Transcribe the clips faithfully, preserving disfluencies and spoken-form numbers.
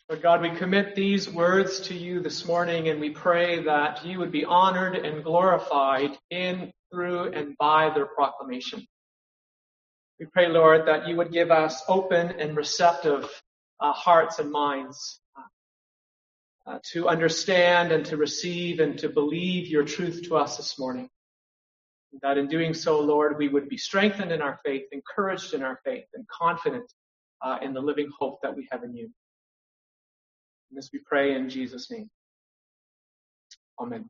Lord God, we commit these words to you this morning, and we pray that you would be honored and glorified in, through, and by their proclamation. We pray, Lord, that you would give us open and receptive uh, hearts and minds uh, to understand and to receive and to believe your truth to us this morning. And that in doing so, Lord, we would be strengthened in our faith, encouraged in our faith, and confident uh, in the living hope that we have in you. And this we pray in Jesus' name. Amen.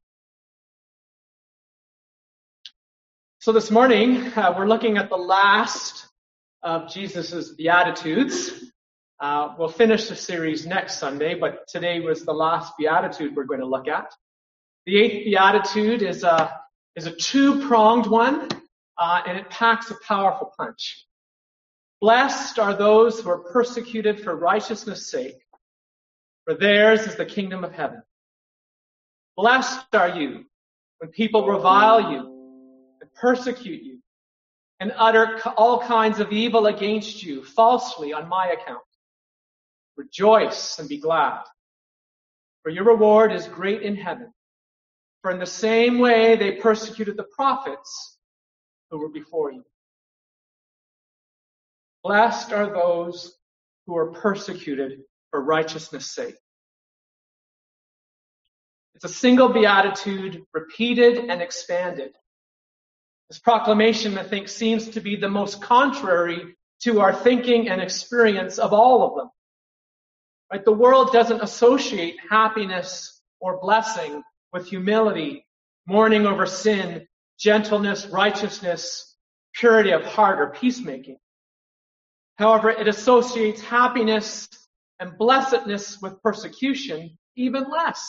So this morning, uh, we're looking at the last of Jesus' Beatitudes. Uh, we'll finish the series next Sunday, but today was the last Beatitude we're going to look at. The eighth Beatitude is a, is a two-pronged one, uh, and it packs a powerful punch. Blessed are those who are persecuted for righteousness' sake, for theirs is the kingdom of heaven. Blessed are you when people revile you and persecute you and utter all kinds of evil against you falsely on my account. Rejoice and be glad, for your reward is great in heaven. For in the same way they persecuted the prophets who were before you. Blessed are those who are persecuted for righteousness' sake. It's a single beatitude, repeated and expanded. This proclamation, I think, seems to be the most contrary to our thinking and experience of all of them. Right? The world doesn't associate happiness or blessing with humility, mourning over sin, gentleness, righteousness, purity of heart, or peacemaking. However, it associates happiness and blessedness with persecution even less.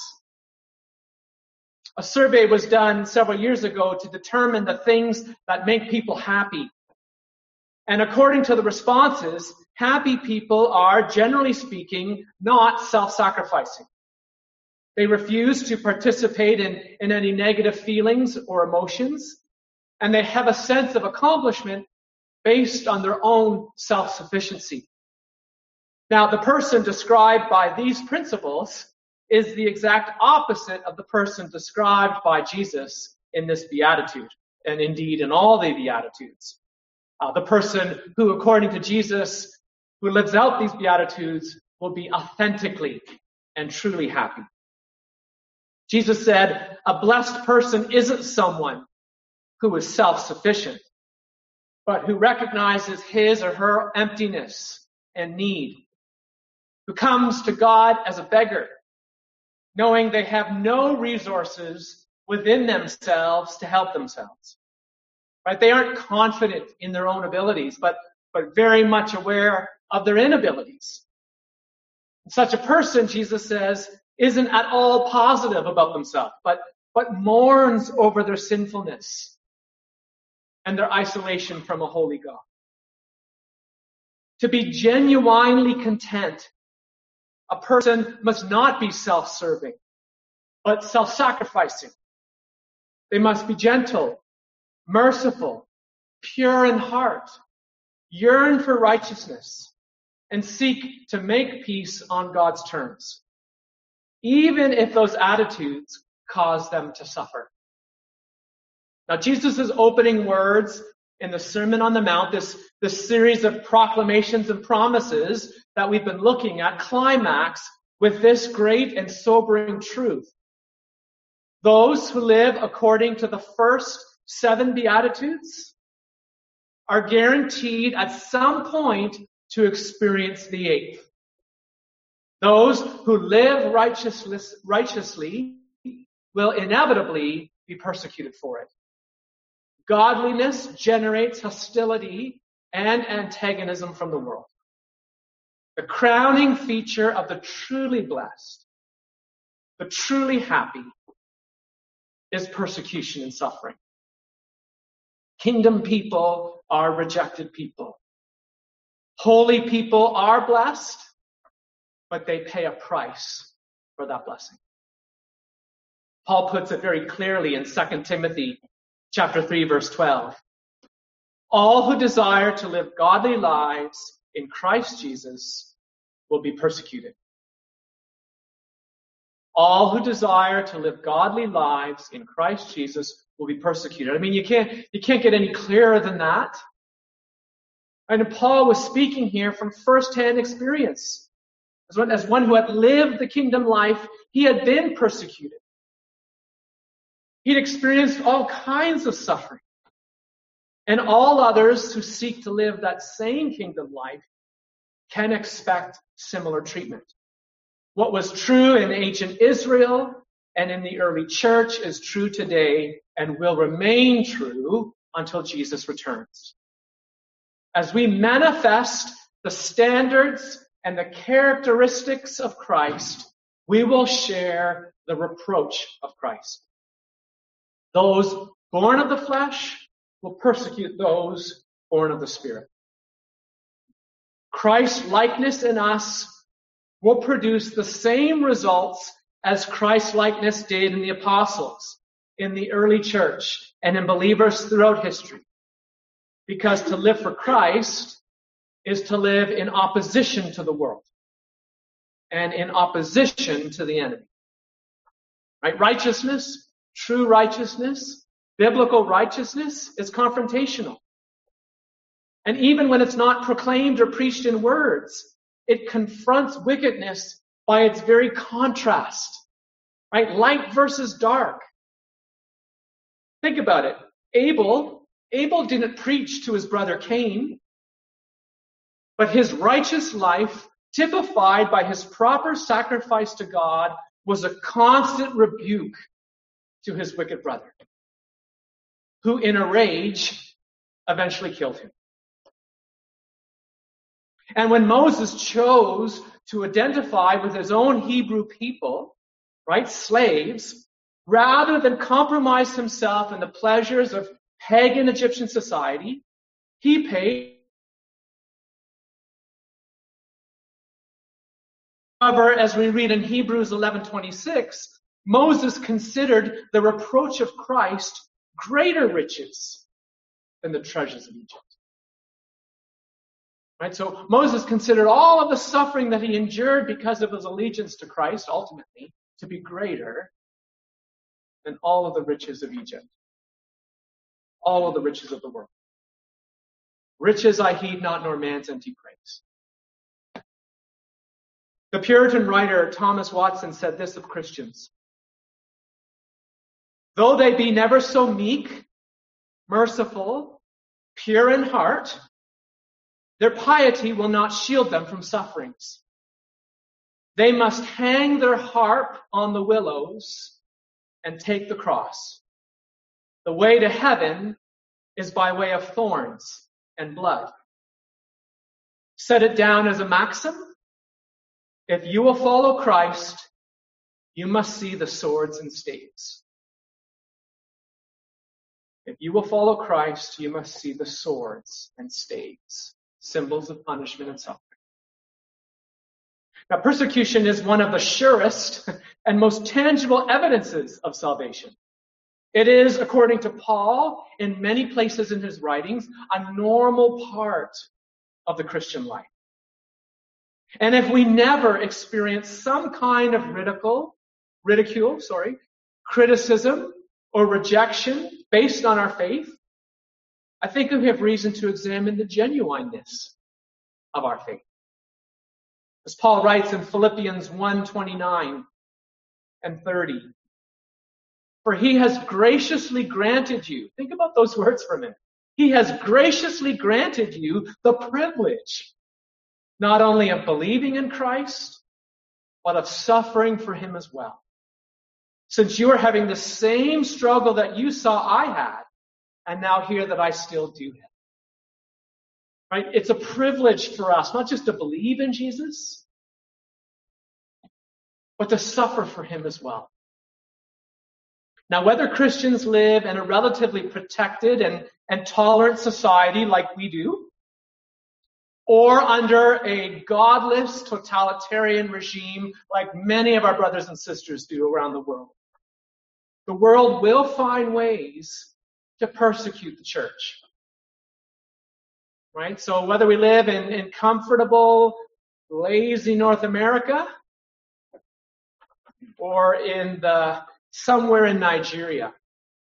A survey was done several years ago to determine the things that make people happy. And according to the responses, happy people are, generally speaking, not self-sacrificing. They refuse to participate in, in any negative feelings or emotions, and they have a sense of accomplishment based on their own self-sufficiency. Now, the person described by these principles is the exact opposite of the person described by Jesus in this beatitude, and indeed in all the beatitudes. Uh, the person who, according to Jesus, who lives out these beatitudes will be authentically and truly happy. Jesus said, a blessed person isn't someone who is self-sufficient, but who recognizes his or her emptiness and need, who comes to God as a beggar, knowing they have no resources within themselves to help themselves. Right? They aren't confident in their own abilities, but, but very much aware of their inabilities. Such a person, Jesus says, isn't at all positive about themselves, but, but mourns over their sinfulness and their isolation from a holy God. To be genuinely content, a person must not be self-serving, but self-sacrificing. They must be gentle, merciful, pure in heart, yearn for righteousness, and seek to make peace on God's terms, even if those attitudes cause them to suffer. Now, Jesus' opening words in the Sermon on the Mount, this, this series of proclamations and promises that we've been looking at, climax with this great and sobering truth. Those who live according to the first seven Beatitudes are guaranteed at some point to experience the eighth. Those who live righteously will inevitably be persecuted for it. Godliness generates hostility and antagonism from the world. The crowning feature of the truly blessed, the truly happy, is persecution and suffering. Kingdom people are rejected people. Holy people are blessed, but they pay a price for that blessing. Paul puts it very clearly in Second Timothy chapter three, verse twelve. All who desire to live godly lives in Christ Jesus will be persecuted. All who desire to live godly lives in Christ Jesus will be persecuted. I mean, you can't, you can't get any clearer than that. And Paul was speaking here from first-hand experience. As one, as one who had lived the kingdom life, he had been persecuted. He'd experienced all kinds of suffering. And all others who seek to live that same kingdom life can expect similar treatment. What was true in ancient Israel and in the early church is true today and will remain true until Jesus returns. As we manifest the standards and the characteristics of Christ, we will share the reproach of Christ. Those born of the flesh will persecute those born of the Spirit. Christ's likeness in us will produce the same results as Christ's likeness did in the apostles, in the early church, and in believers throughout history. Because to live for Christ is to live in opposition to the world and in opposition to the enemy. Right? Righteousness, true righteousness, biblical righteousness is confrontational. And even when it's not proclaimed or preached in words, it confronts wickedness by its very contrast. Right? Light versus dark. Think about it. Abel, Abel didn't preach to his brother Cain, but his righteous life, typified by his proper sacrifice to God, was a constant rebuke to his wicked brother, who in a rage eventually killed him. And when Moses chose to identify with his own Hebrew people, right, slaves, rather than compromise himself in the pleasures of pagan Egyptian society, he paid. However, as we read in Hebrews eleven twenty-six, Moses considered the reproach of Christ greater riches than the treasures of Egypt. Right? So Moses considered all of the suffering that he endured because of his allegiance to Christ, ultimately, to be greater than all of the riches of Egypt. All of the riches of the world. Riches I heed not, nor man's empty praise. The Puritan writer Thomas Watson said this of Christians: though they be never so meek, merciful, pure in heart, their piety will not shield them from sufferings. They must hang their harp on the willows and take the cross. The way to heaven is by way of thorns and blood. Set it down as a maxim: if you will follow Christ, you must see the swords and staves. If you will follow Christ, you must see the swords and staves, symbols of punishment and suffering. Now, persecution is one of the surest and most tangible evidences of salvation. It is, according to Paul, in many places in his writings, a normal part of the Christian life. And if we never experience some kind of ridicule, ridicule, sorry, criticism or rejection based on our faith, I think we have reason to examine the genuineness of our faith. As Paul writes in Philippians one twenty-nine and thirty, for he has graciously granted you, think about those words for a minute, he has graciously granted you the privilege not only of believing in Christ, but of suffering for him as well. Since you are having the same struggle that you saw I had, and now hear that I still do have. Right? It's a privilege for us, not just to believe in Jesus, but to suffer for him as well. Now, whether Christians live in a relatively protected and, and tolerant society like we do, or under a godless, totalitarian regime like many of our brothers and sisters do around the world, the world will find ways to persecute the church. Right? So whether we live in, in comfortable, lazy North America, or in the somewhere in Nigeria.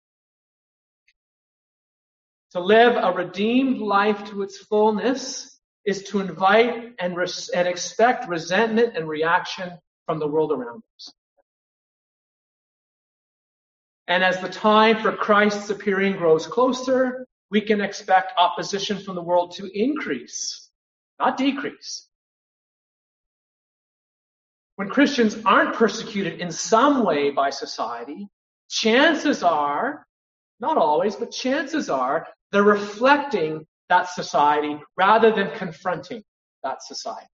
To live a redeemed life to its fullness is to invite and, res- and expect resentment and reaction from the world around us. And as the time for Christ's appearing grows closer, we can expect opposition from the world to increase, not decrease. When Christians aren't persecuted in some way by society, chances are, not always, but chances are, they're reflecting that society rather than confronting that society.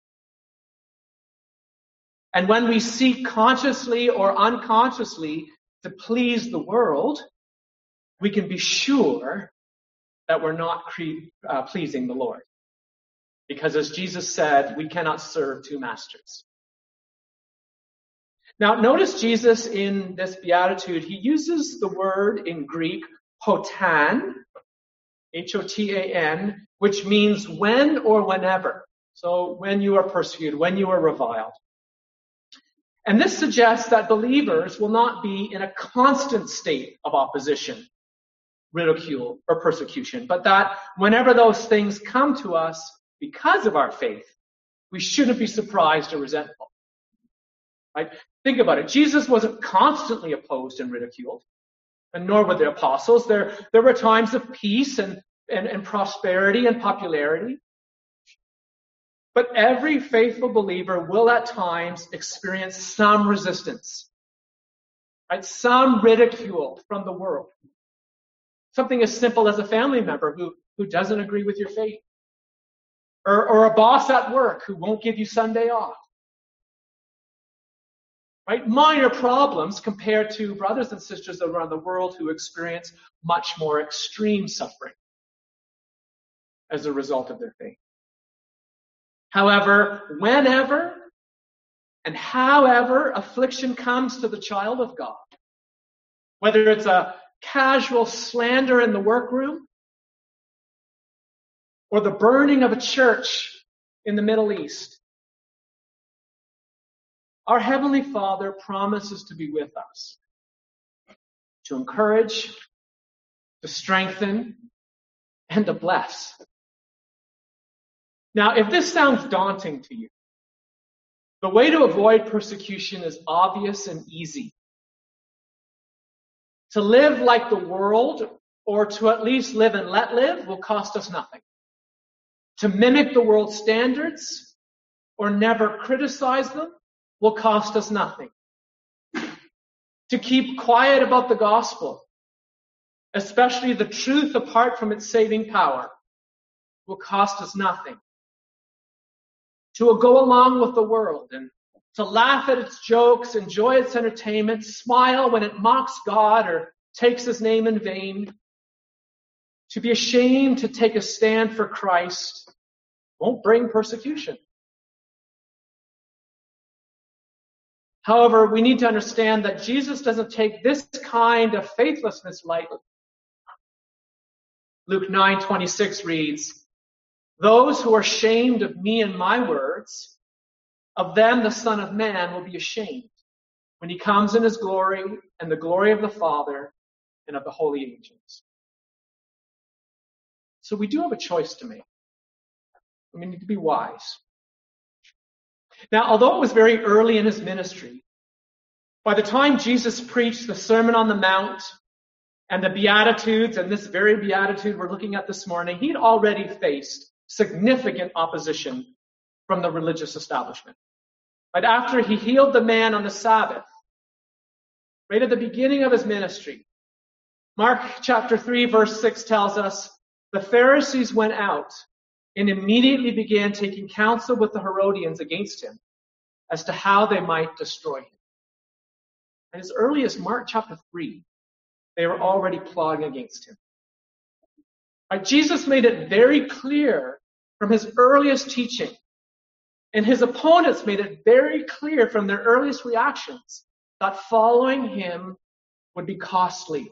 And when we seek consciously or unconsciously to please the world, we can be sure that we're not cre- uh, pleasing the Lord. Because as Jesus said, we cannot serve two masters. Now, notice Jesus in this beatitude, he uses the word in Greek, hotan, H O T A N, which means when or whenever. So when you are persecuted, when you are reviled. And this suggests that believers will not be in a constant state of opposition, ridicule, or persecution, but that whenever those things come to us because of our faith, we shouldn't be surprised or resentful. Right? Think about it. Jesus wasn't constantly opposed and ridiculed, and nor were the apostles. There, there were times of peace and, and, and prosperity and popularity. But every faithful believer will at times experience some resistance, right? Some ridicule from the world. Something as simple as a family member who, who doesn't agree with your faith. Or, or a boss at work who won't give you Sunday off. Right? Minor problems compared to brothers and sisters around the world who experience much more extreme suffering as a result of their faith. However, whenever and however affliction comes to the child of God, whether it's a casual slander in the workroom or the burning of a church in the Middle East, our Heavenly Father promises to be with us, to encourage, to strengthen, and to bless. Now, if this sounds daunting to you, the way to avoid persecution is obvious and easy. To live like the world, or to at least live and let live, will cost us nothing. To mimic the world's standards, or never criticize them, will cost us nothing. To keep quiet about the gospel, especially the truth apart from its saving power, will cost us nothing. To go along with the world and to laugh at its jokes, enjoy its entertainment, smile when it mocks God or takes his name in vain. To be ashamed to take a stand for Christ won't bring persecution. However, we need to understand that Jesus doesn't take this kind of faithlessness lightly. Luke nine twenty-six reads, "Those who are ashamed of me and my words, of them the Son of Man will be ashamed when he comes in his glory and the glory of the Father and of the holy angels." So we do have a choice to make. We need to be wise. Now, although it was very early in his ministry, by the time Jesus preached the Sermon on the Mount and the Beatitudes, and this very Beatitude we're looking at this morning, he'd already faced significant opposition from the religious establishment. Right after he healed the man on the Sabbath, right at the beginning of his ministry, Mark chapter three, verse six tells us, the Pharisees went out and immediately began taking counsel with the Herodians against him as to how they might destroy him. And as early as Mark chapter three, they were already plotting against him. Right? Jesus made it very clear from his earliest teaching, and his opponents made it very clear from their earliest reactions that following him would be costly.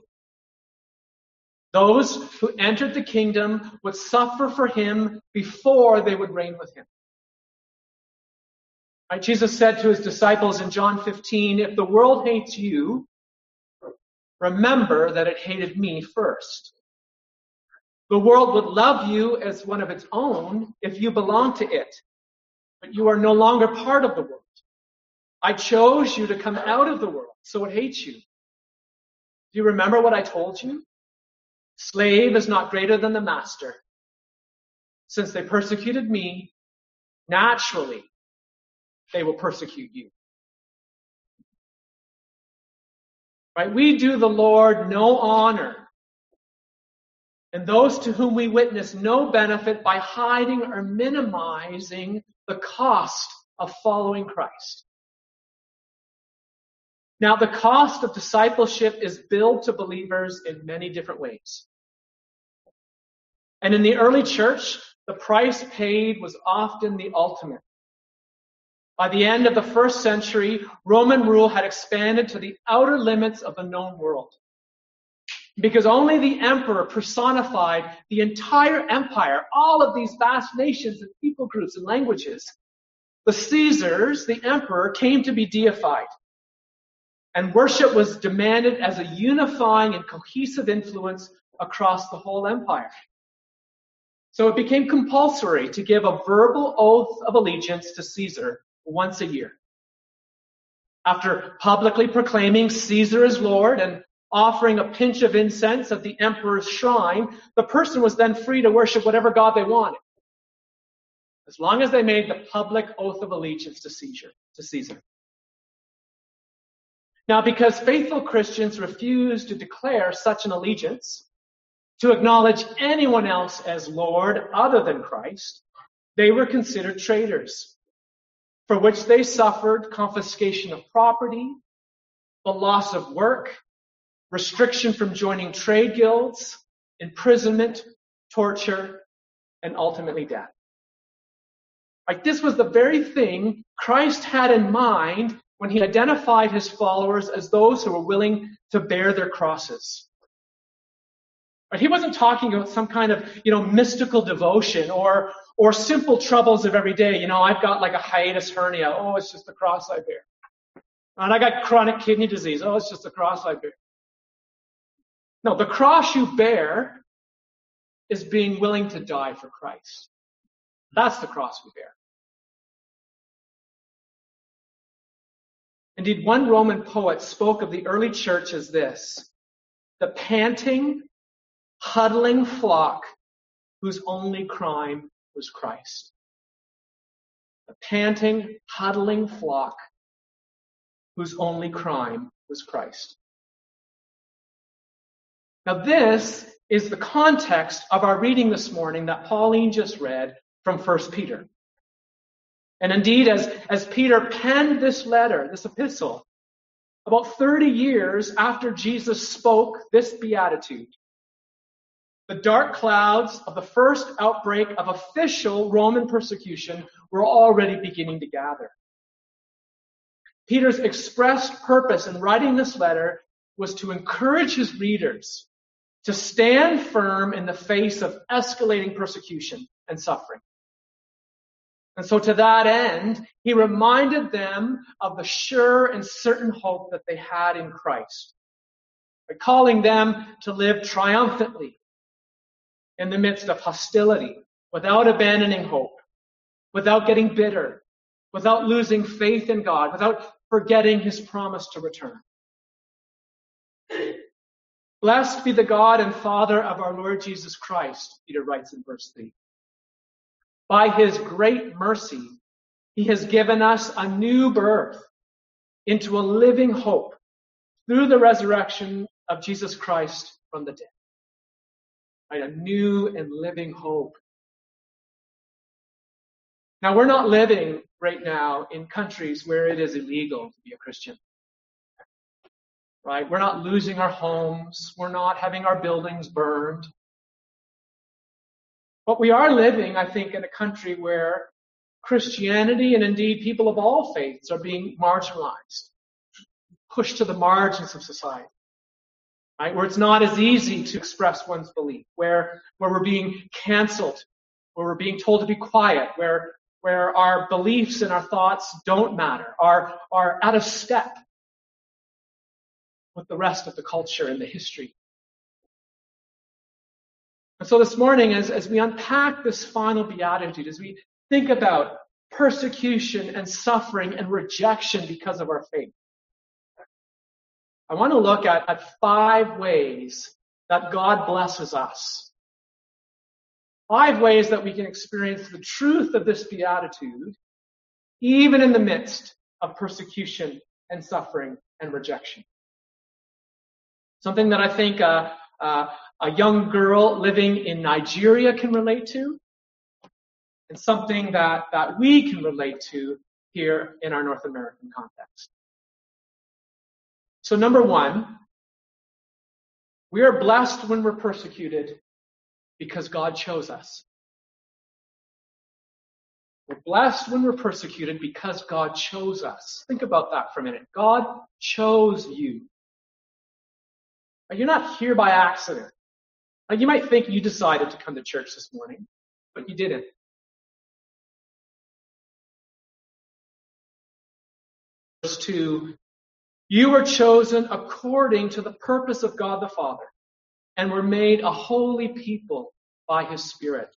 Those who entered the kingdom would suffer for him before they would reign with him. Right? Jesus said to his disciples in John fifteen, if the world hates you, remember that it hated me first. The world would love you as one of its own if you belong to it, but you are no longer part of the world. I chose you to come out of the world, so it hates you. Do you remember what I told you? Slave is not greater than the master. Since they persecuted me, naturally, they will persecute you. Right? We do the Lord no honor, and those to whom we witness no benefit by hiding or minimizing the cost of following Christ. Now, the cost of discipleship is billed to believers in many different ways. And in the early church, the price paid was often the ultimate. By the end of the first century, Roman rule had expanded to the outer limits of the known world. Because only the emperor personified the entire empire, all of these vast nations and people groups and languages. The Caesars, the emperor, came to be deified. And worship was demanded as a unifying and cohesive influence across the whole empire. So it became compulsory to give a verbal oath of allegiance to Caesar once a year. After publicly proclaiming Caesar as Lord and offering a pinch of incense at the emperor's shrine, the person was then free to worship whatever god they wanted, as long as they made the public oath of allegiance to Caesar. To Caesar. Now, because faithful Christians refused to declare such an allegiance, to acknowledge anyone else as Lord other than Christ, they were considered traitors, for which they suffered confiscation of property, the loss of work, restriction from joining trade guilds, imprisonment, torture, and ultimately death. Like, this was the very thing Christ had in mind when he identified his followers as those who were willing to bear their crosses. But he wasn't talking about some kind of, you know, mystical devotion or or simple troubles of every day. You know, I've got like a hiatus hernia. Oh, it's just the cross I bear. And I got chronic kidney disease. Oh, it's just the cross I bear. No, the cross you bear is being willing to die for Christ. That's the cross we bear. Indeed, one Roman poet spoke of the early church as this: the panting, huddling flock whose only crime was Christ. The panting, huddling flock whose only crime was Christ. Now, this is the context of our reading this morning that Pauline just read from First Peter. And indeed, as, as Peter penned this letter, this epistle, about thirty years after Jesus spoke this beatitude, the dark clouds of the first outbreak of official Roman persecution were already beginning to gather. Peter's expressed purpose in writing this letter was to encourage his readers to stand firm in the face of escalating persecution and suffering. And so to that end, he reminded them of the sure and certain hope that they had in Christ, by calling them to live triumphantly in the midst of hostility, without abandoning hope, without getting bitter, without losing faith in God, without forgetting his promise to return. Blessed be the God and Father of our Lord Jesus Christ, Peter writes in verse three. By his great mercy, he has given us a new birth into a living hope through the resurrection of Jesus Christ from the dead. Right? A new and living hope. Now, we're not living right now in countries where it is illegal to be a Christian. Right? We're not losing our homes. We're not having our buildings burned. But we are living, I think, in a country where Christianity and indeed people of all faiths are being marginalized, pushed to the margins of society. Right? Where it's not as easy to express one's belief, where, where we're being canceled, where we're being told to be quiet, where where our beliefs and our thoughts don't matter, are, are out of step with the rest of the culture and the history. And so this morning, as, as we unpack this final beatitude, as we think about persecution and suffering and rejection because of our faith, I want to look at, at five ways that God blesses us. Five ways that we can experience the truth of this beatitude, even in the midst of persecution and suffering and rejection. Something that I think uh, uh, a young girl living in Nigeria can relate to, and something that, that we can relate to here in our North American context. So number one, we are blessed when we're persecuted because God chose us. We're blessed when we're persecuted because God chose us. Think about that for a minute. God chose you. You're not here by accident. Like, you might think you decided to come to church this morning, but you didn't. Verse two, you were chosen according to the purpose of God the Father, and were made a holy people by His Spirit.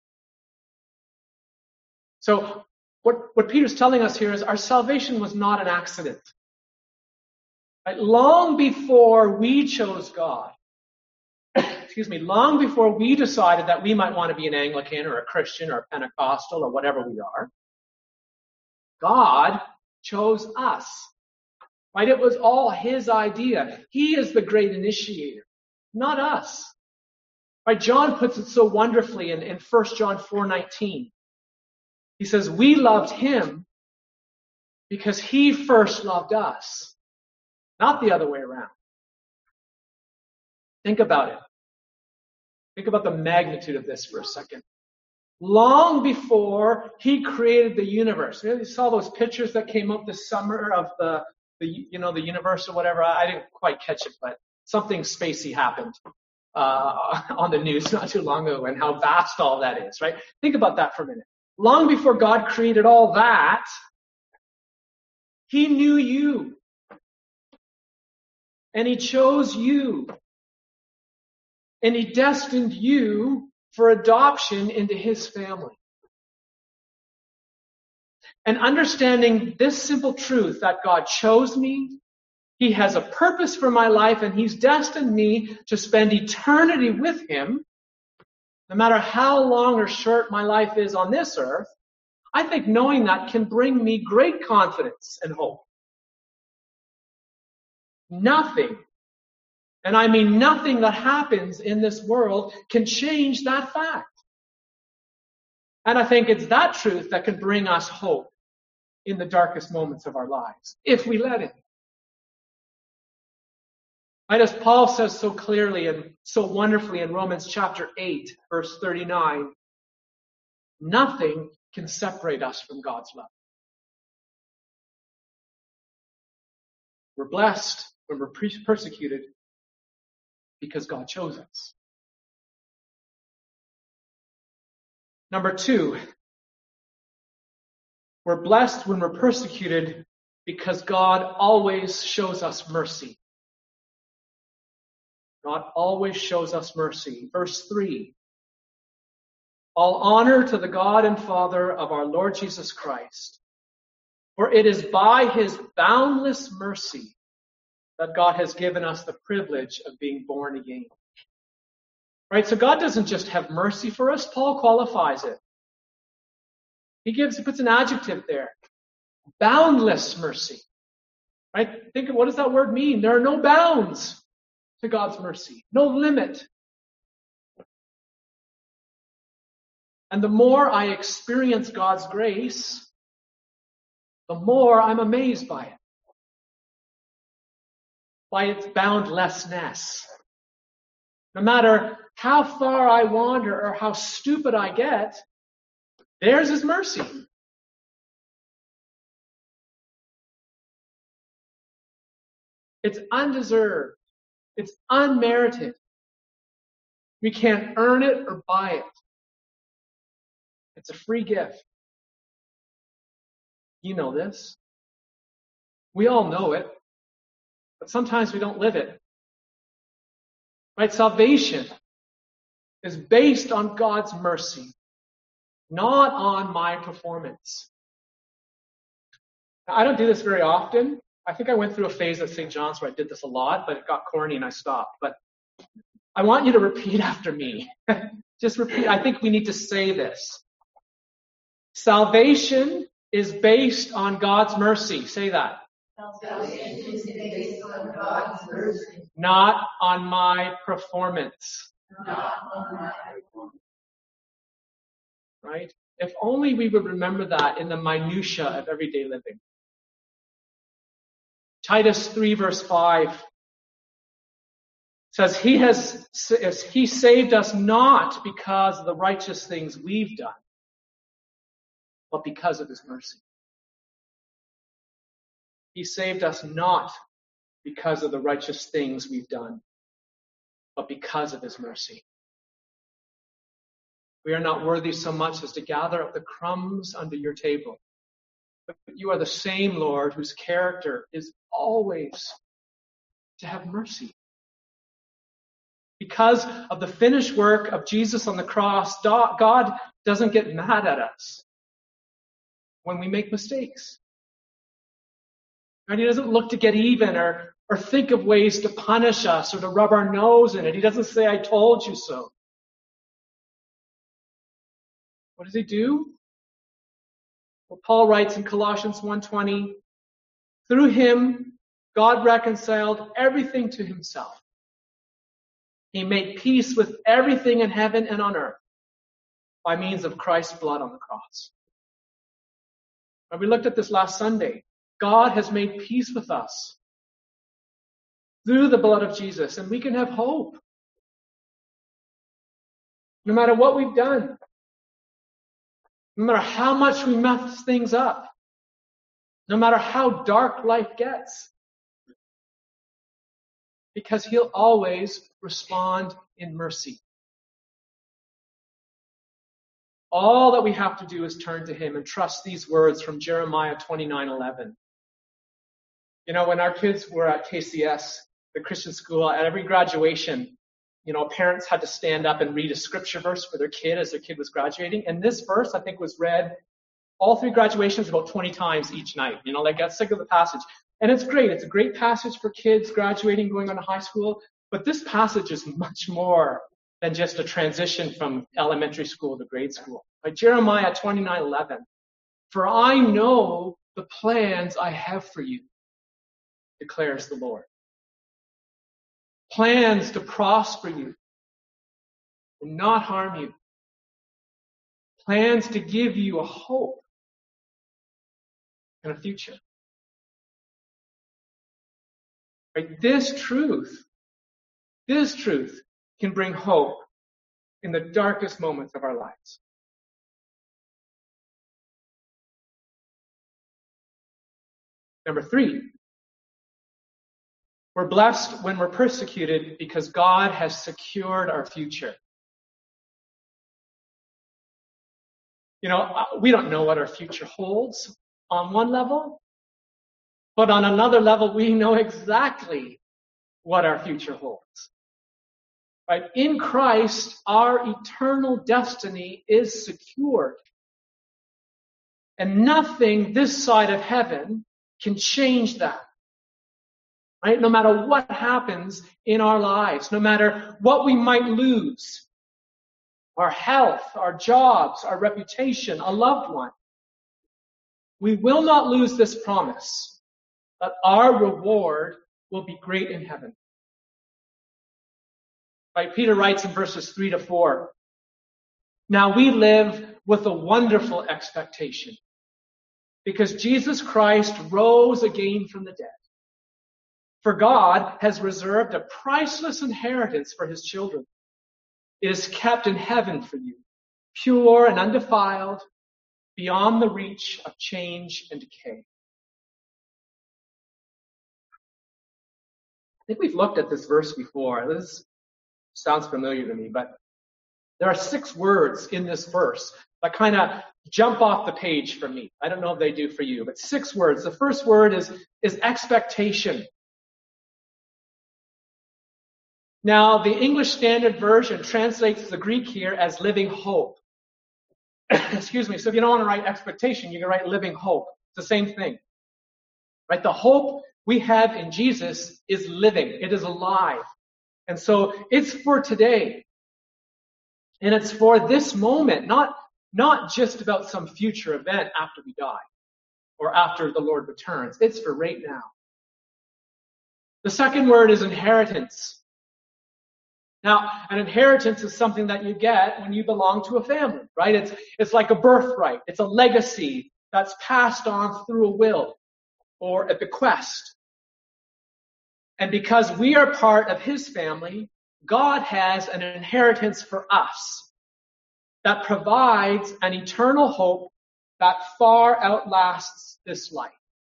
So what, what Peter's telling us here is our salvation was not an accident. Right? Long before we chose God, excuse me, long before we decided that we might want to be an Anglican or a Christian or a Pentecostal or whatever we are, God chose us. Right? It was all His idea. He is the great initiator, not us. Right? John puts it so wonderfully in, in First John four nineteen. He says, we loved Him because He first loved us, not the other way around. Think about it. Think about the magnitude of this for a second. Long before He created the universe. You saw those pictures that came up this summer of the, the you know, the universe or whatever. I didn't quite catch it, but something spacey happened uh, on the news not too long ago, and how vast all that is, right? Think about that for a minute. Long before God created all that, He knew you. And He chose you. And He destined you for adoption into His family. And understanding this simple truth that God chose me, He has a purpose for my life, and He's destined me to spend eternity with Him, no matter how long or short my life is on this earth, I think knowing that can bring me great confidence and hope. Nothing, and I mean nothing that happens in this world can change that fact. And I think it's that truth that can bring us hope in the darkest moments of our lives, if we let it. Right, as Paul says so clearly and so wonderfully in Romans chapter eight, verse thirty-nine, nothing can separate us from God's love. We're blessed when we're persecuted because God chose us. Number two, we're blessed when we're persecuted because God always shows us mercy. God always shows us mercy. Verse three, all honor to the God and Father of our Lord Jesus Christ, for it is by His boundless mercy that God has given us the privilege of being born again. Right? So God doesn't just have mercy for us. Paul qualifies it. He gives, he puts an adjective there. Boundless mercy. Right? Think of, what does that word mean? There are no bounds to God's mercy. No limit. And the more I experience God's grace, the more I'm amazed by it. By its boundlessness. No matter how far I wander or how stupid I get, there's His mercy. It's undeserved. It's unmerited. We can't earn it or buy it. It's a free gift. You know this. We all know it, but sometimes we don't live it. Right? Salvation is based on God's mercy, not on my performance. Now, I don't do this very often. I think I went through a phase at Saint John's where I did this a lot, but it got corny and I stopped. But I want you to repeat after me. Just repeat. I think we need to say this. Salvation is based on God's mercy. Say that. Salvation is based on God's mercy, not on my performance. not on my performance. Right? If only we would remember that in the minutia of everyday living. Titus three verse five says, He has He saved us not because of the righteous things we've done, but because of His mercy. He saved us not because of the righteous things we've done, but because of His mercy. We are not worthy so much as to gather up the crumbs under your table. But you are the same Lord whose character is always to have mercy. Because of the finished work of Jesus on the cross, God doesn't get mad at us when we make mistakes. And He doesn't look to get even or, or think of ways to punish us or to rub our nose in it. He doesn't say, I told you so. What does He do? Well, Paul writes in Colossians one twenty, through Him, God reconciled everything to Himself. He made peace with everything in heaven and on earth by means of Christ's blood on the cross. And we looked at this last Sunday. God has made peace with us through the blood of Jesus, and we can have hope. No matter what we've done, no matter how much we mess things up, no matter how dark life gets, because He'll always respond in mercy. All that we have to do is turn to Him and trust these words from Jeremiah twenty-nine eleven. You know, when our kids were at K C S, the Christian school, at every graduation, you know, parents had to stand up and read a scripture verse for their kid as their kid was graduating. And this verse, I think, was read all three graduations about twenty times each night. You know, like, got sick of the passage. And it's great. It's a great passage for kids graduating, going on to high school. But this passage is much more than just a transition from elementary school to grade school. Like Jeremiah twenty-nine eleven. For I know the plans I have for you, declares the Lord. Plans to prosper you and not harm you. Plans to give you a hope and a future. Right? This truth, this truth can bring hope in the darkest moments of our lives. Number three, we're blessed when we're persecuted because God has secured our future. You know, we don't know what our future holds on one level, but on another level, we know exactly what our future holds. Right? In Christ, our eternal destiny is secured. And nothing this side of heaven can change that. Right? No matter what happens in our lives, no matter what we might lose, our health, our jobs, our reputation, a loved one, we will not lose this promise that our reward will be great in heaven. Right? Peter writes in verses three to four, now we live with a wonderful expectation because Jesus Christ rose again from the dead. For God has reserved a priceless inheritance for His children. It is kept in heaven for you, pure and undefiled, beyond the reach of change and decay. I think we've looked at this verse before. This sounds familiar to me, but There are six words in this verse that kind of jump off the page for me. I don't know if they do for you, but six words. The first word is, is expectation. Now, the English Standard Version translates the Greek here as living hope. Excuse me. So if you don't want to write expectation, you can write living hope. It's the same thing. Right? The hope we have in Jesus is living. It is alive. And so it's for today. And it's for this moment, not, not just about some future event after we die or after the Lord returns. It's for right now. The second word is inheritance. Now, an inheritance is something that you get when you belong to a family, right? It's, it's like a birthright. It's a legacy that's passed on through a will or a bequest. And because we are part of his family, God has an inheritance for us that provides an eternal hope that far outlasts this life.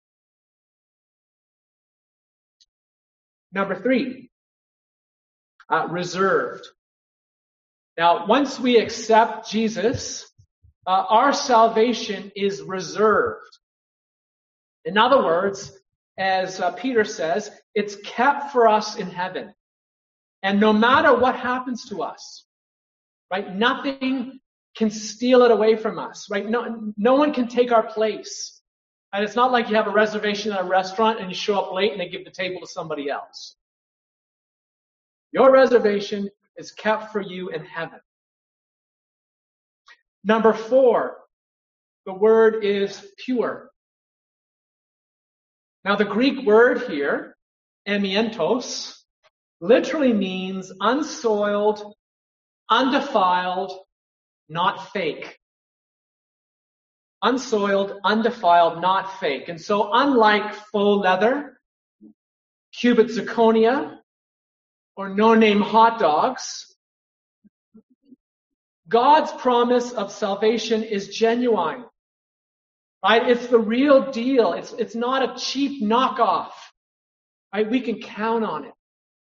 Number three, uh, reserved. Now, once we accept Jesus, uh, our salvation is reserved. In other words, as uh, Peter says, it's kept for us in heaven. And no matter what happens to us, right, nothing can steal it away from us, right? No, no one can take our place. And it's not like you have a reservation at a restaurant and you show up late and they give the table to somebody else. Your reservation is kept for you in heaven. Number four, the word is pure. Now, the Greek word here, emientos, literally means unsoiled, undefiled, not fake. Unsoiled, undefiled, not fake. And so unlike faux leather, cubic zirconia, or no-name hot dogs, God's promise of salvation is genuine. Right? It's the real deal. It's, it's not a cheap knockoff. Right? We can count on it.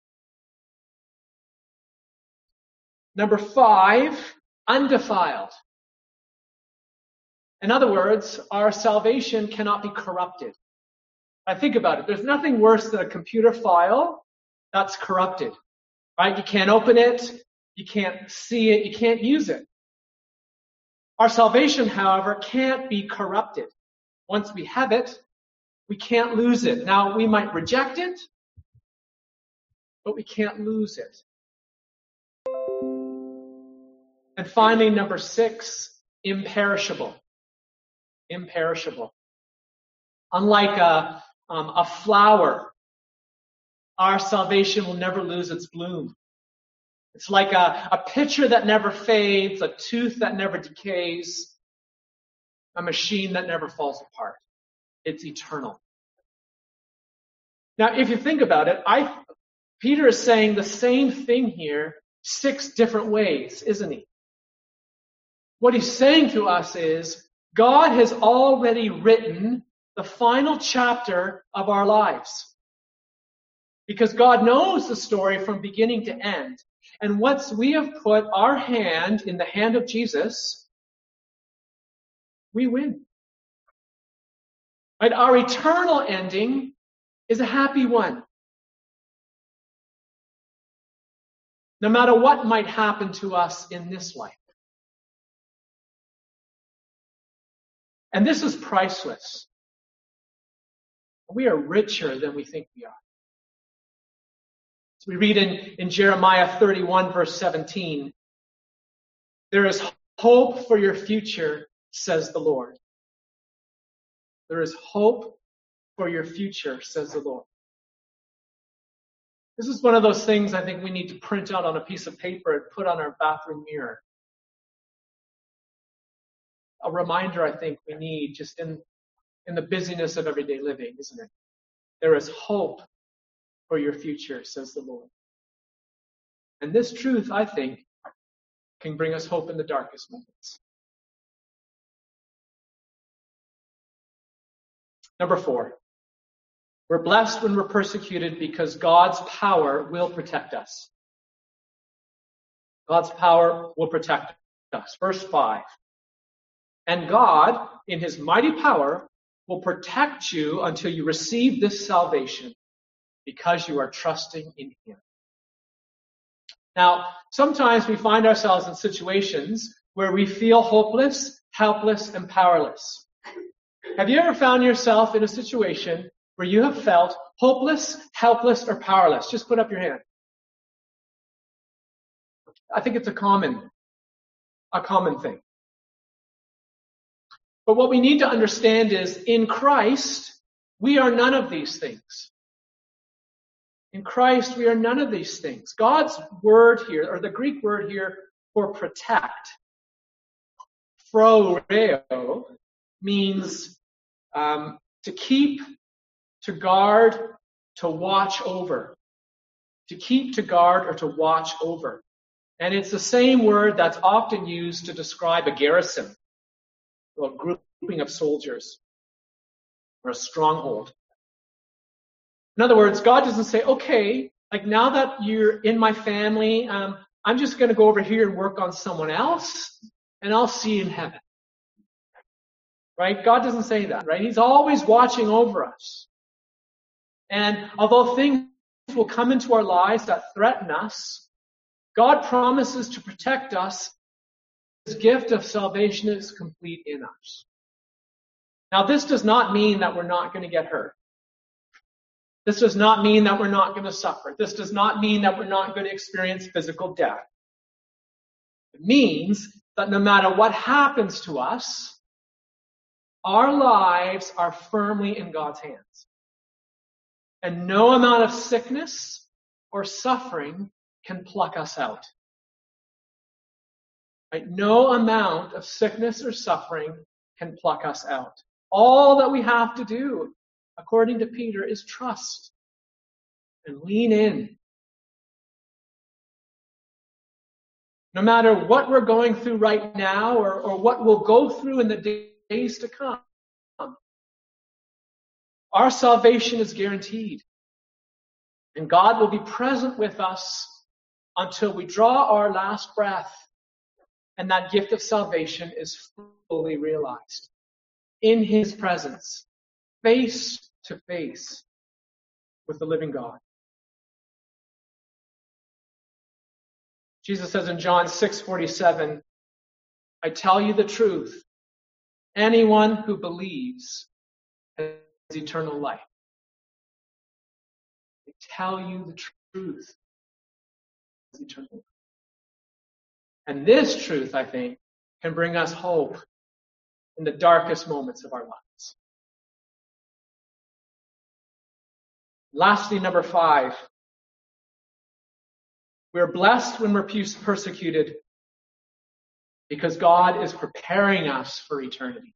Number five, undefiled. In other words, our salvation cannot be corrupted. I think about it. There's nothing worse than a computer file that's corrupted. Right? You can't open it. You can't see it. You can't use it. Our salvation, however, can't be corrupted. Once we have it, we can't lose it. Now, we might reject it, but we can't lose it. And finally, number six, imperishable. Imperishable. Unlike a, um, a flower, our salvation will never lose its bloom. It's like a, a picture that never fades, a tooth that never decays, a machine that never falls apart. It's eternal. Now, if you think about it, I, Peter is saying the same thing here six different ways, isn't he? What he's saying to us is, God has already written the final chapter of our lives. Because God knows the story from beginning to end. And once we have put our hand in the hand of Jesus, we win. Right? Our eternal ending is a happy one. No matter what might happen to us in this life. And this is priceless. We are richer than we think we are. So we read in, in Jeremiah thirty-one, verse seventeen, there is hope for your future, says the Lord. There is hope for your future, says the Lord. This is one of those things I think we need to print out on a piece of paper and put on our bathroom mirror. A reminder I think we need just in, in the busyness of everyday living, isn't it? There is hope for your future, says the Lord. And this truth, I think, can bring us hope in the darkest moments. Number four, we're blessed when we're persecuted because God's power will protect us. God's power will protect us. Verse five. And God, in his mighty power, will protect you until you receive this salvation because you are trusting in him. Now, sometimes we find ourselves in situations where we feel hopeless, helpless, and powerless. Have you ever found yourself in a situation where you have felt hopeless, helpless, or powerless? Just put up your hand. I think it's a common, a common thing. But what we need to understand is, in Christ, we are none of these things. In Christ, we are none of these things. God's word here, or the Greek word here for protect, phroureo, means um, to keep, to guard, to watch over. To keep, to guard, or to watch over. And it's the same word that's often used to describe a garrison, or a grouping of soldiers, or a stronghold. In other words, God doesn't say, okay, like now that you're in my family, um, I'm just going to go over here and work on someone else, and I'll see you in heaven. Right? God doesn't say that, right? He's always watching over us. And although things will come into our lives that threaten us, God promises to protect us. His gift of salvation is complete in us. Now, this does not mean that we're not going to get hurt. This does not mean that we're not going to suffer. This does not mean that we're not going to experience physical death. It means that no matter what happens to us, our lives are firmly in God's hands. And no amount of sickness or suffering can pluck us out. Right? No amount of sickness or suffering can pluck us out. All that we have to do, according to Peter, is trust and lean in. No matter what we're going through right now, or, or what we'll go through in the days to come, our salvation is guaranteed. And God will be present with us until we draw our last breath, and that gift of salvation is fully realized. In his presence, face to face with the living God. Jesus says in John six forty-seven, I tell you the truth, anyone who believes has eternal life. I tell you the truth, has eternal life. And this truth, I think, can bring us hope in the darkest moments of our lives. Lastly, number five, we're blessed when we're persecuted because God is preparing us for eternity.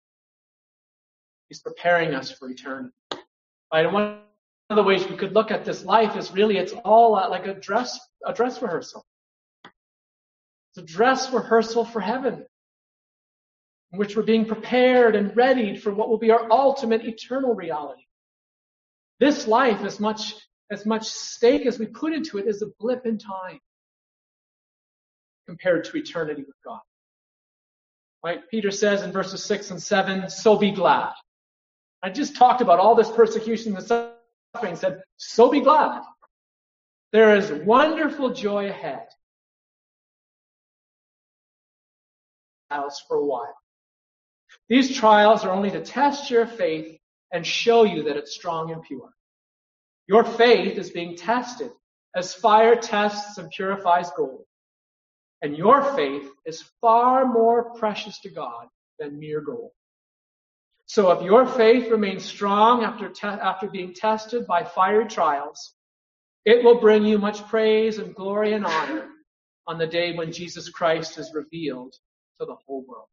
He's preparing us for eternity. Right? And one of the ways we could look at this life is really, it's all like a dress, a dress rehearsal. It's a dress rehearsal for heaven, in which we're being prepared and readied for what will be our ultimate eternal reality. This life, as much as much stake as we put into it, is a blip in time compared to eternity with God. Right? Peter says in verses six and seven, so be glad. I just talked about all this persecution and suffering, said, so be glad. There is wonderful joy ahead. For a while. These trials are only to test your faith and show you that it's strong and pure. Your faith is being tested as fire tests and purifies gold. And your faith is far more precious to God than mere gold. So if your faith remains strong after te- after being tested by fiery trials, it will bring you much praise and glory and honor on the day when Jesus Christ is revealed to the whole world.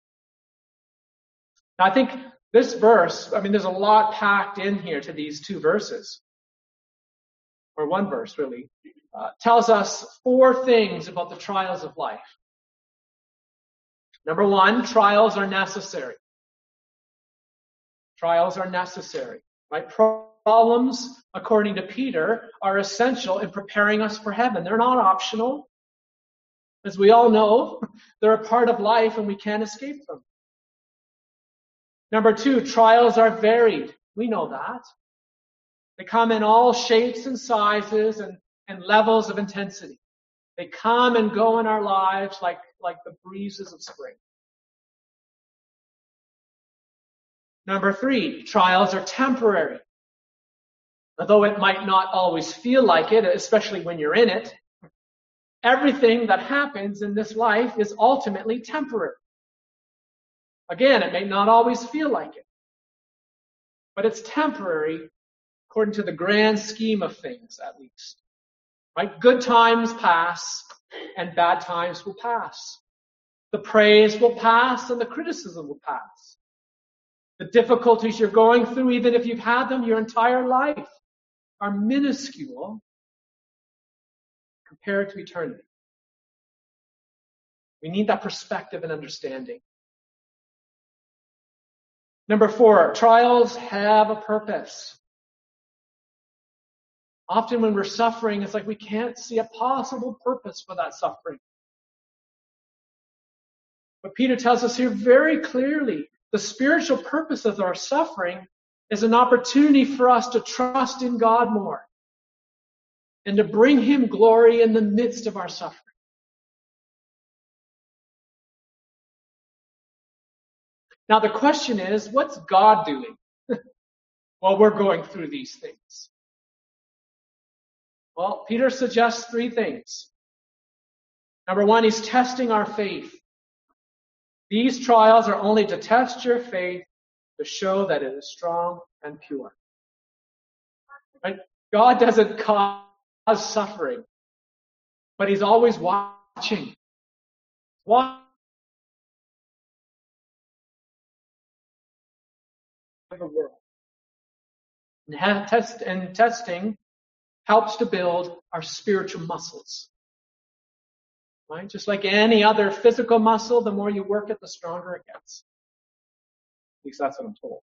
Now, I think this verse, I mean, there's a lot packed in here to these two verses, or one verse really, uh, tells us four things about the trials of life. Number one, trials are necessary. Trials are necessary, right? Problems, according to Peter, are essential in preparing us for heaven. They're not optional. As we all know, they're a part of life and we can't escape them. Number two, trials are varied. We know that. They come in all shapes and sizes and, and levels of intensity. They come and go in our lives like, like the breezes of spring. Number three, trials are temporary. Although it might not always feel like it, especially when you're in it, everything that happens in this life is ultimately temporary. Again, it may not always feel like it, but it's temporary according to the grand scheme of things, at least. Right? Good times pass and bad times will pass. The praise will pass and the criticism will pass. The difficulties you're going through, even if you've had them your entire life, are minuscule compared to eternity. We need that perspective and understanding. Number four, trials have a purpose. Often when we're suffering, it's like we can't see a possible purpose for that suffering. But Peter tells us here very clearly, the spiritual purpose of our suffering is an opportunity for us to trust in God more and to bring Him glory in the midst of our suffering. Now the question is, what's God doing while we're going through these things? Well, Peter suggests three things. Number one, he's testing our faith. These trials are only to test your faith, to show that it is strong and pure. Right? God doesn't cause suffering, but He's always watching. Watching the world. And, test, and testing helps to build our spiritual muscles. Right? Just like any other physical muscle, the more you work it, the stronger it gets. At least that's what I'm told.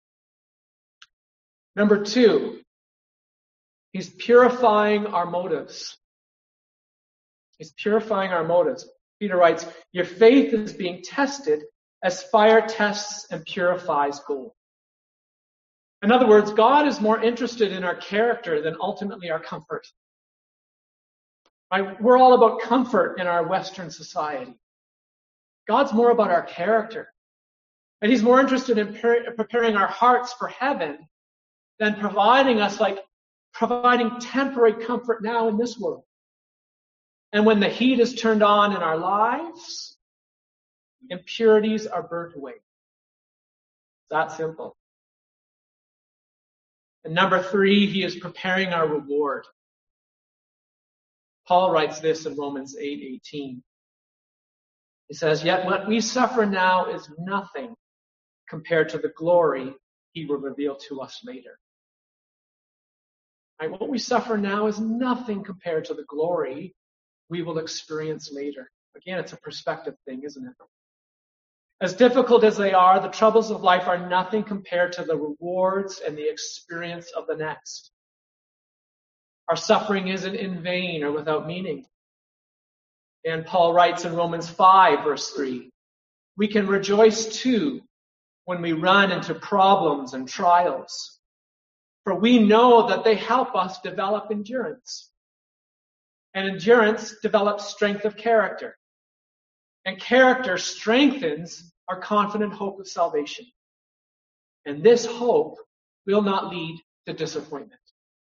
Number two, He's purifying our motives. He's purifying our motives. Peter writes, your faith is being tested as fire tests and purifies gold. In other words, God is more interested in our character than ultimately our comfort. Right? We're all about comfort in our Western society. God's more about our character. And He's more interested in preparing our hearts for heaven than providing us like providing temporary comfort now in this world. And when the heat is turned on in our lives, impurities are burnt away. It's that simple. And number three, He is preparing our reward. Paul writes this in Romans eight eighteen. He says, yet what we suffer now is nothing compared to the glory He will reveal to us later. Right? What we suffer now is nothing compared to the glory we will experience later. Again, it's a perspective thing, isn't it? As difficult as they are, the troubles of life are nothing compared to the rewards and the experience of the next. Our suffering isn't in vain or without meaning. And Paul writes in Romans five, verse three, we can rejoice too when we run into problems and trials, for we know that they help us develop endurance. And endurance develops strength of character. And character strengthens our confident hope of salvation. And this hope will not lead to disappointment.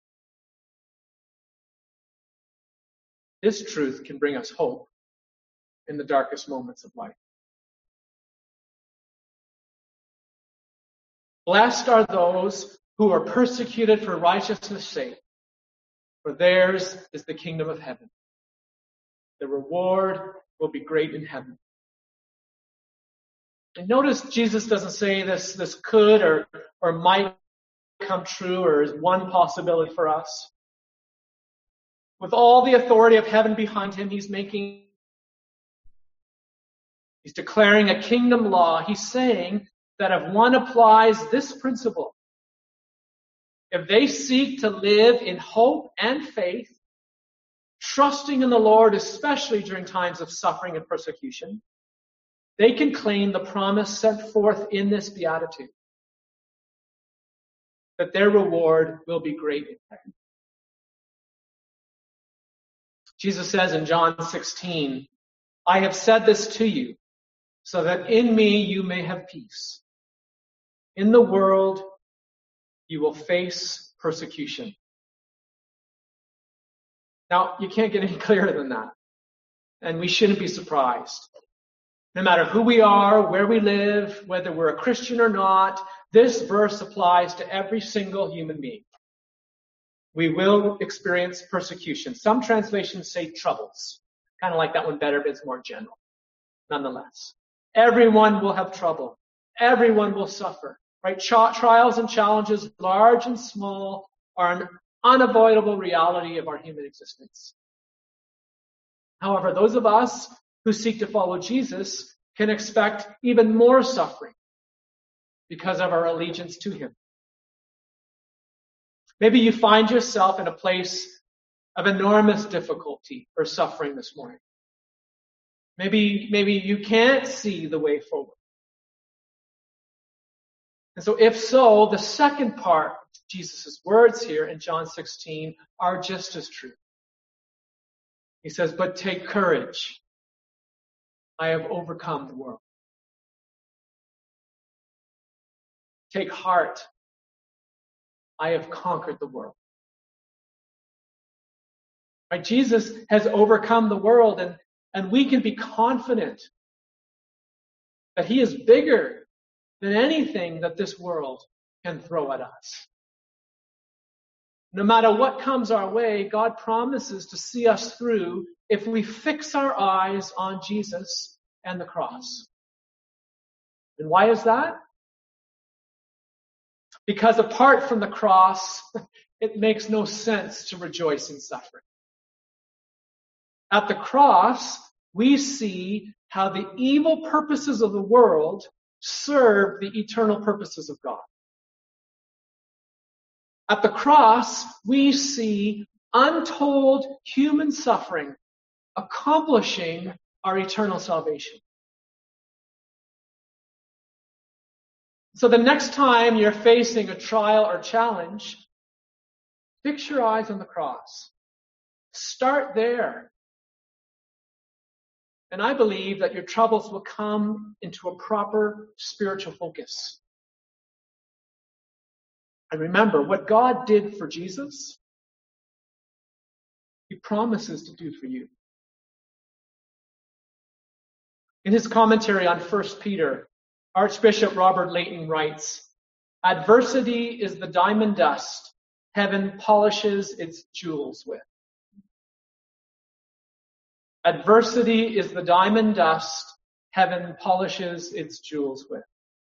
This truth can bring us hope in the darkest moments of life. Blessed are those who are persecuted for righteousness' sake, for theirs is the kingdom of heaven. The reward will be great in heaven. And notice Jesus doesn't say this, this could or, or might come true or is one possibility for us. With all the authority of heaven behind Him, He's making, He's declaring a kingdom law. He's saying that if one applies this principle, if they seek to live in hope and faith, trusting in the Lord, especially during times of suffering and persecution, they can claim the promise set forth in this beatitude, that their reward will be great in heaven. Jesus says in John sixteen, I have said this to you, so that in me you may have peace. In the world you will face persecution. Now, you can't get any clearer than that. And we shouldn't be surprised. No matter who we are, where we live, whether we're a Christian or not, this verse applies to every single human being. We will experience persecution. Some translations say troubles. Kind of like that one better, but it's more general. Nonetheless, everyone will have trouble. Everyone will suffer. Right? Ch- trials and challenges, large and small, are an unavoidable reality of our human existence. However, those of us who seek to follow Jesus can expect even more suffering because of our allegiance to him. Maybe you find yourself in a place of enormous difficulty or suffering this morning. Maybe, maybe you can't see the way forward. And so if so, the second part of Jesus' words here in John sixteen are just as true. He says, but take courage. I have overcome the world. Take heart. I have conquered the world. Right? Jesus has overcome the world, and, and we can be confident that he is bigger than anything that this world can throw at us. No matter what comes our way, God promises to see us through if we fix our eyes on Jesus and the cross. And why is that? Because apart from the cross, it makes no sense to rejoice in suffering. At the cross, we see how the evil purposes of the world serve the eternal purposes of God. At the cross, we see untold human suffering accomplishing our eternal salvation. So the next time you're facing a trial or challenge, fix your eyes on the cross. Start there. And I believe that your troubles will come into a proper spiritual focus. And remember, what God did for Jesus, he promises to do for you. In his commentary on First Peter, Archbishop Robert Leighton writes, adversity is the diamond dust heaven polishes its jewels with. Adversity is the diamond dust heaven polishes its jewels with.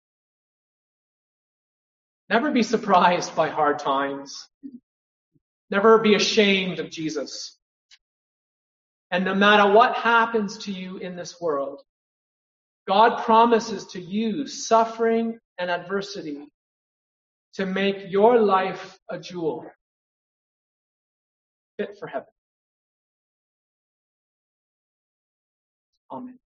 Never be surprised by hard times. Never be ashamed of Jesus. And no matter what happens to you in this world, God promises to use suffering and adversity to make your life a jewel fit for heaven. Amen.